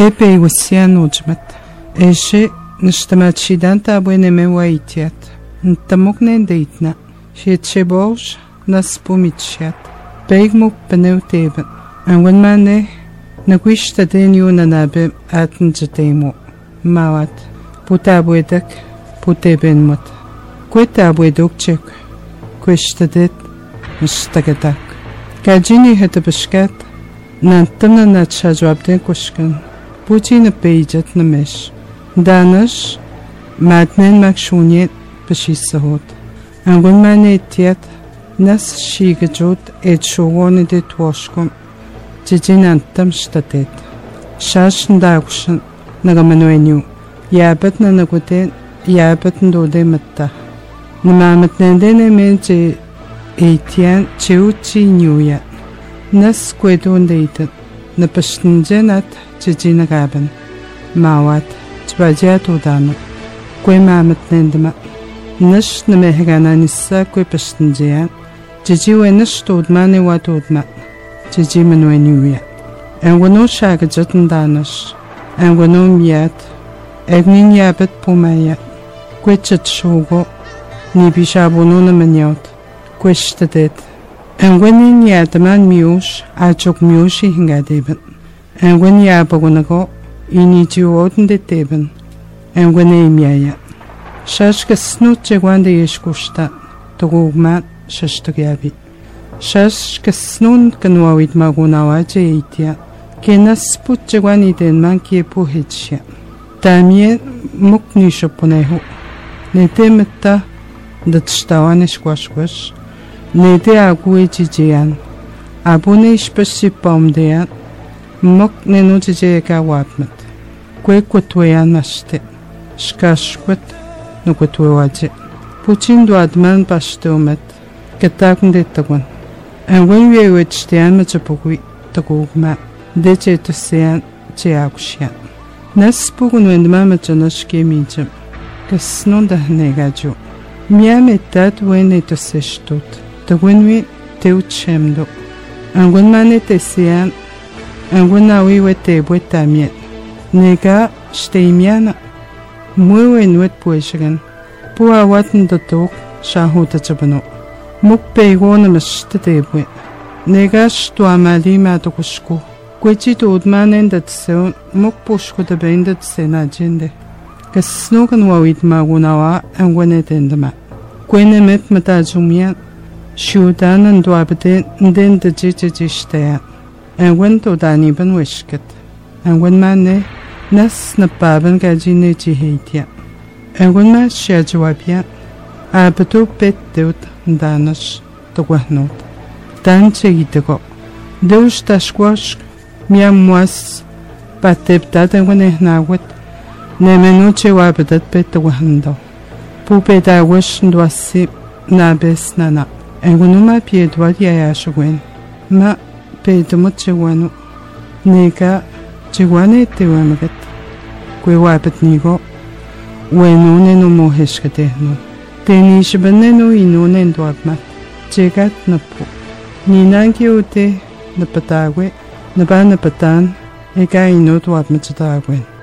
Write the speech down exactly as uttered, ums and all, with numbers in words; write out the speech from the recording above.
Епей гусян уджмат. Эше нштаматшидан табуенеме уаитят. Нтамукнен дейтна. Шетше бош нас помитшат. Бейгмук пенеу тебен. Ангвен мане нагвишта ден юнанабе атн джатейму. Мават. Путабуедак. Путебенмут. Кое табуедук чек. Квештадет. Нштагатак. Каджини хетабашкат. Нантамна начажвабден кушкан. Путина пейджат намеш. Данаш матнен макшунет бешисахот. Ангун мане тият нас шигаджут эт шогониде туошком. Джиджин антам штатет. Шаш ndagushan нагаменуеню. Ябат на нагутен ябат ндоде матта. Намаматнендене мен че эйтян чеучи нюя. Нас куедун дейтат. Напаштндженат джиджина габан. Мават. Чбаджат удано. Кое маматнендема. Наш намехгана нисса кое паштнджеян. Джиджи уенаш tudmane wa tudma. Джиджи мануенюя. Ангвано шагаджат данаш. Ангвано мият. Егнин ябат пумая. Кое чатшого. Нибишабуно наманят. Кое штадет. Ангванин ядаман миуш. Ачок миуши хингадебен. Ангван ябагунаго. Иничиуотнде тебен. Ангване имяя. Шашка снут чегванде ешкушта. Тогугмат шаштогяби. Шашка снун кануавит магунаваче ейтия. Кенас пут чегвани денман кие пухечя. Тамие мук нишопонеху. Не темета датштаване шквашкваш. Не те агуе чиджеян. Абуне ишпаши помдеян. Мок не нучиже ека ватмат. Кое котуян наште. Шкашкват, но котуяджи. Пучин дуадман паштеумет. Катакнде тагван. Ангвен виевечтеян мачапугуи тагугма. Дече тусеян че агушян. Нас пугун вендма мачанаш кемиджам. Каснон дахнегаджу. Мияме тат вене тусештут. Тагвен ви те учемдо. Ангвен мане тесеян. Ангвен ауи вете буетамиет. Нега ще имяна. Муе нует пуешеген. Пуа ватн даток шахута чабано. Мук пейгона меште дебуе. Нега што амали мадокушку. Куечито удманен датсеон мук пушку да бендат се на дженде. Касноган вавит магунава ангвене дендама. Куене мет матаджумян. Шуданан дуабде нден да джиджиштея. Ангвен тоданибан вешкет. Ангвен мане нас напабан гаджине джихейтия. Ангвен ма шаджуабия. Абату петтеут данаш тогвахнот. Данче гитего. Деуш ташкваш мям муас паттептат ангвен эхнагвет. Неменуче вабадат петтогвахндо. Пупедагваш ндуаси набес нана. Ангвенума пиедуад яяшугвен. Ма педумут чегвану. Нега чегване тевамагат. Кое вабат ниго. Уенуне но мохешкатехно. Тенишбане но инуне ндуабмат. Чегат напу. Нинанги уте напатагве. Наба напатан. Ега ину дуабмачатагвен.